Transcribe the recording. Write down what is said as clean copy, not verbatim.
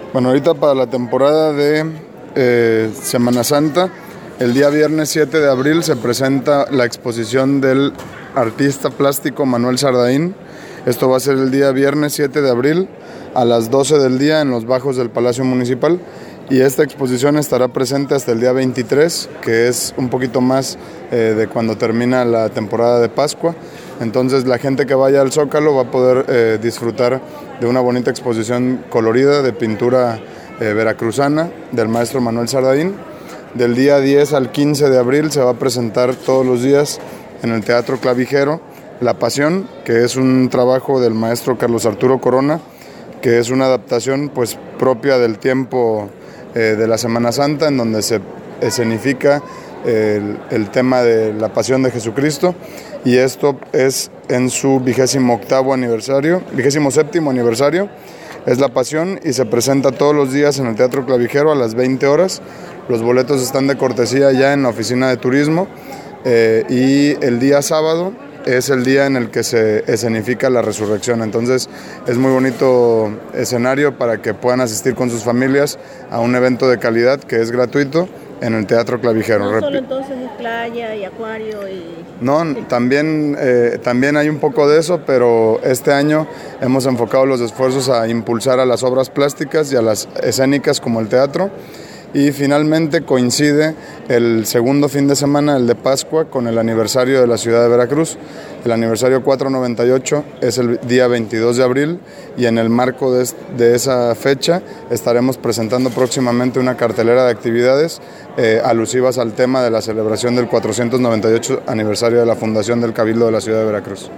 Bueno, ahorita para la temporada de Semana Santa, el día viernes 7 de abril se presenta la exposición del artista plástico Manuel Sardaín. Esto va a ser el día viernes 7 de abril a las 12 del día en los bajos del Palacio Municipal. Y esta exposición estará presente hasta el día 23, que es un poquito más de cuando termina la temporada de Pascua. Entonces la gente que vaya al Zócalo va a poder disfrutar de una bonita exposición colorida de pintura veracruzana del maestro Manuel Sardaín. Del día 10 al 15 de abril se va a presentar todos los días en el Teatro Clavijero La Pasión, que es un trabajo del maestro Carlos Arturo Corona, que es una adaptación pues propia del tiempo de la Semana Santa, en donde se escenifica el tema de la pasión de Jesucristo, y esto es en su 27º aniversario. Es la Pasión y se presenta todos los días en el Teatro Clavijero a las 20 horas. Los boletos están de cortesía ya en la oficina de turismo, y el día sábado es el día en el que se escenifica la resurrección. Entonces es muy bonito escenario para que puedan asistir con sus familias a un evento de calidad que es gratuito en el Teatro Clavijero. No solo entonces es playa y acuario y... No, también hay un poco de eso, pero este año hemos enfocado los esfuerzos a impulsar a las obras plásticas y a las escénicas como el teatro. Y finalmente coincide el segundo fin de semana, el de Pascua, con el aniversario de la ciudad de Veracruz. El aniversario 498 es el día 22 de abril, y en el marco de esa fecha estaremos presentando próximamente una cartelera de actividades alusivas al tema de la celebración del 498 aniversario de la fundación del Cabildo de la ciudad de Veracruz.